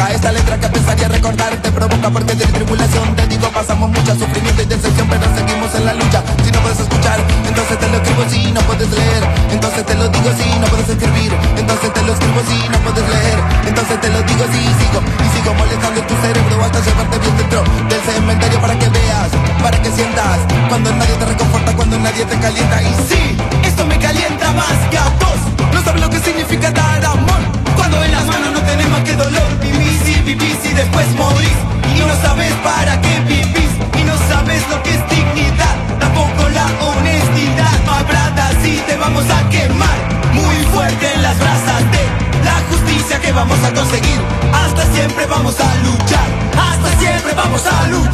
boca. Esta letra que pensaría recordar te provoca porque de tribulación te digo pasamos mucha sufrimiento y decepción, pero seguimos en la lucha. Si no puedes escuchar, entonces te lo escribo. Si no puedes leer, entonces te lo digo. Si no puedes escribir, entonces te lo escribo. Si no puedes leer, entonces te lo digo. Si sigo molestando tu cerebro hasta llevarte bien dentro del cementerio para que veas, para que sientas cuando nadie te reconforta, cuando nadie te calienta. Y sí, esto me calienta más que a vos. No sabes lo que significa dar amor cuando en las manos no tenés más que dolor. Vivís y después morís y no sabes para qué vivís y no sabes lo que es dignidad, tampoco la honestidad. Habrá así te vamos a quemar muy fuerte en las brasas de la justicia que vamos a conseguir. Hasta siempre vamos a luchar, hasta siempre vamos a luchar.